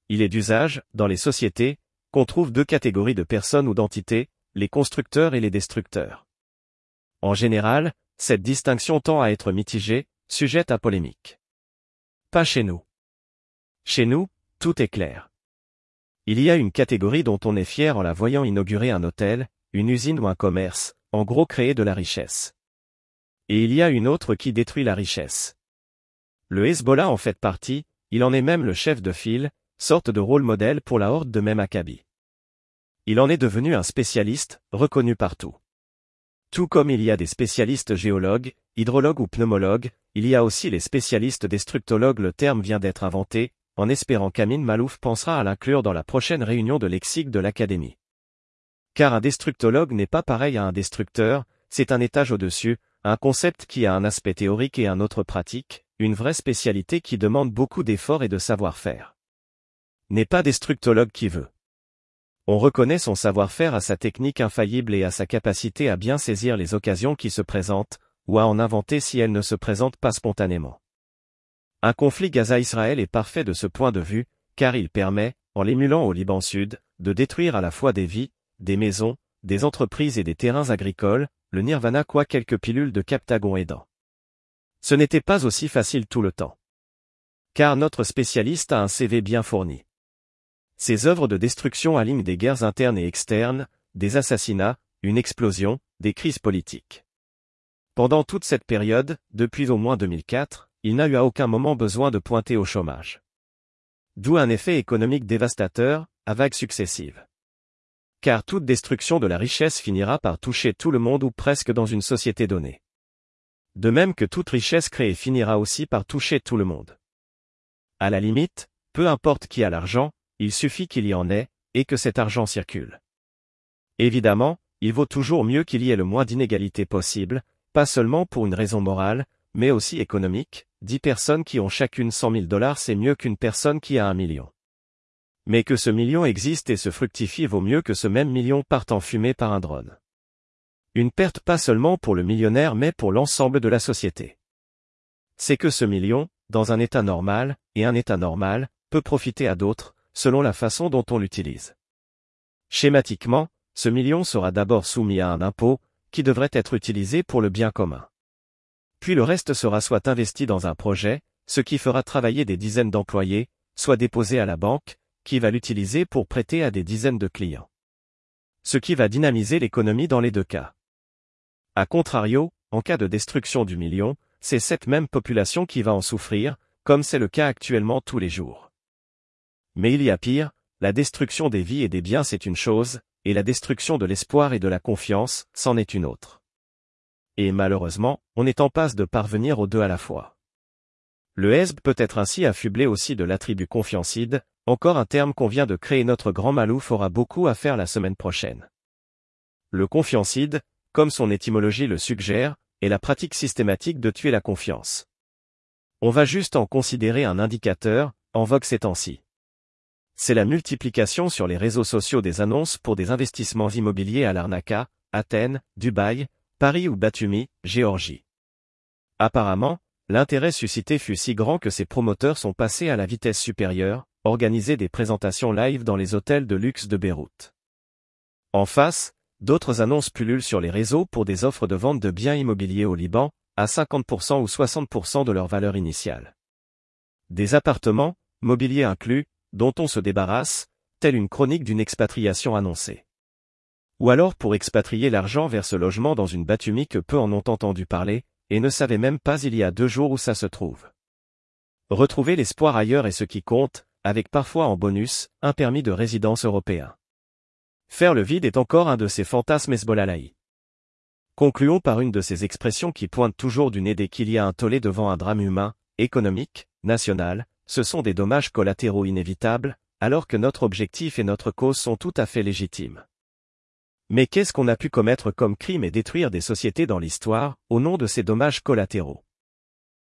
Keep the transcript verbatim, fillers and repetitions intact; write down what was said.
il est d'usage, dans les sociétés, qu'on trouve deux catégories de personnes ou d'entités, les constructeurs et les destructeurs. En général, cette distinction tend à être mitigée, sujette à polémique. Pas chez nous. Chez nous, tout est clair. Il y a une catégorie dont on est fier en la voyant inaugurer un hôtel, une usine ou un commerce, en gros créer de la richesse. Et il y a une autre qui détruit la richesse. Le Hezbollah en fait partie, il en est même le chef de file, sorte de rôle modèle pour la horde de même Maccabi. Il en est devenu un spécialiste, reconnu partout. Tout comme il y a des spécialistes géologues, hydrologues ou pneumologues, il y a aussi les spécialistes destructologues. Le terme vient d'être inventé, en espérant qu'Amin Malouf pensera à l'inclure dans la prochaine réunion de lexique de l'Académie. Car un destructologue n'est pas pareil à un destructeur, c'est un étage au-dessus, un concept qui a un aspect théorique et un autre pratique, une vraie spécialité qui demande beaucoup d'efforts et de savoir-faire. N'est pas destructologue qui veut. On reconnaît son savoir-faire à sa technique infaillible et à sa capacité à bien saisir les occasions qui se présentent, ou à en inventer si elles ne se présentent pas spontanément. Un conflit Gaza-Israël est parfait de ce point de vue, car il permet, en l'émulant au Liban Sud, de détruire à la fois des vies, des maisons, des entreprises et des terrains agricoles, le nirvana quoi quelques pilules de Captagon aidant. Ce n'était pas aussi facile tout le temps. Car notre spécialiste a un C V bien fourni. Ses œuvres de destruction alignent des guerres internes et externes, des assassinats, une explosion, des crises politiques. Pendant toute cette période, depuis au moins deux mille quatre, il n'a eu à aucun moment besoin de pointer au chômage. D'où un effet économique dévastateur, à vagues successives. Car toute destruction de la richesse finira par toucher tout le monde ou presque dans une société donnée. De même que toute richesse créée finira aussi par toucher tout le monde. À la limite, peu importe qui a l'argent, il suffit qu'il y en ait, et que cet argent circule. Évidemment, il vaut toujours mieux qu'il y ait le moins d'inégalités possible, pas seulement pour une raison morale, mais aussi économique. Dix personnes qui ont chacune cent mille dollars c'est mieux qu'une personne qui a un million. Mais que ce million existe et se fructifie vaut mieux que ce même million parte en fumée par un drone. Une perte pas seulement pour le millionnaire mais pour l'ensemble de la société. C'est que ce million, dans un état normal, et un état normal, peut profiter à d'autres, selon la façon dont on l'utilise. Schématiquement, ce million sera d'abord soumis à un impôt, qui devrait être utilisé pour le bien commun. Puis le reste sera soit investi dans un projet, ce qui fera travailler des dizaines d'employés, soit déposé à la banque, qui va l'utiliser pour prêter à des dizaines de clients. Ce qui va dynamiser l'économie dans les deux cas. A contrario, en cas de destruction du million, c'est cette même population qui va en souffrir, comme c'est le cas actuellement tous les jours. Mais il y a pire, la destruction des vies et des biens c'est une chose, et la destruction de l'espoir et de la confiance, c'en est une autre. Et malheureusement, on est en passe de parvenir aux deux à la fois. Le Hezb peut être ainsi affublé aussi de l'attribut confiancide, encore un terme qu'on vient de créer. Notre grand Malouf aura beaucoup à faire la semaine prochaine. Le confiancide, comme son étymologie le suggère, est la pratique systématique de tuer la confiance. On va juste en considérer un indicateur, en vogue ces temps-ci. C'est la multiplication sur les réseaux sociaux des annonces pour des investissements immobiliers à Larnaca, Athènes, Dubaï, Paris ou Batumi, Géorgie. Apparemment, l'intérêt suscité fut si grand que ces promoteurs sont passés à la vitesse supérieure, organiser des présentations live dans les hôtels de luxe de Beyrouth. En face, d'autres annonces pullulent sur les réseaux pour des offres de vente de biens immobiliers au Liban, à cinquante pour cent ou soixante pour cent de leur valeur initiale. Des appartements, mobilier inclus, dont on se débarrasse, telle une chronique d'une expatriation annoncée. Ou alors pour expatrier l'argent vers ce logement dans une Batumi que peu en ont entendu parler, et ne savaient même pas il y a deux jours où ça se trouve. Retrouver l'espoir ailleurs est ce qui compte, avec parfois en bonus, un permis de résidence européen. Faire le vide est encore un de ces fantasmes hezbollahis. Concluons par une de ces expressions qui pointent toujours du nez dès qu'il y a un tollé devant un drame humain, économique, national, ce sont des dommages collatéraux inévitables, alors que notre objectif et notre cause sont tout à fait légitimes. Mais qu'est-ce qu'on a pu commettre comme crime et détruire des sociétés dans l'histoire, au nom de ces dommages collatéraux?